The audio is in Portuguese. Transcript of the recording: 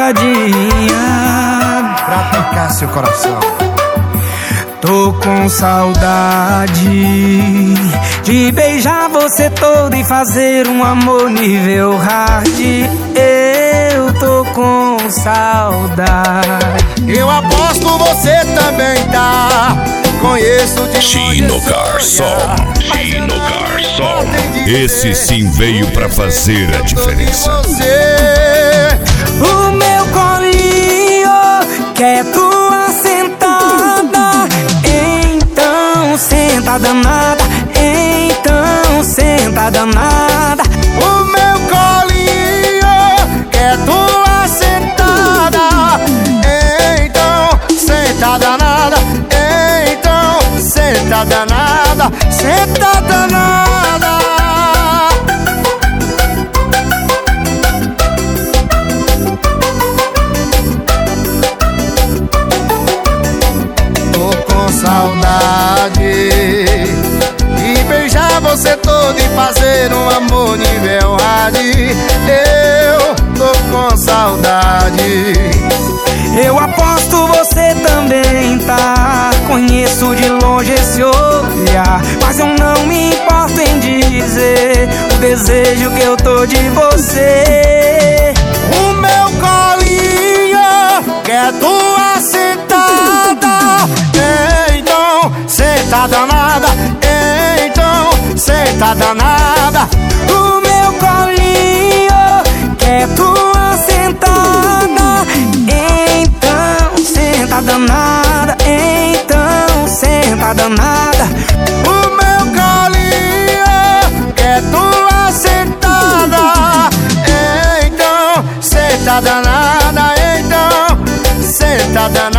salgadinha pra tocar seu coração. Tô com saudade de beijar você toda e fazer um amor nível hard. Eu tô com saudade. Eu aposto você também tá. Conheço de Chino Garçom, Chino Garçom. Esse sim veio pra fazer a diferença. O meu colinho quer tua sentada. Então senta danada, então senta danada. O meu colinho quer tua sentada. Então senta danada, então senta danada, senta danada. Saudade de beijar você todo e fazer um amor nível hard. Eu tô com saudade. Eu aposto você também tá. Conheço de longe esse olhar, mas eu não me importo em dizer o desejo que eu tô de você. O meu colinho quer tua sentada. Senta danada, então senta danada. O meu colinho quer tua sentada. Então senta danada, então senta danada. O meu colinho quer tua sentada. Então senta danada, então senta danada.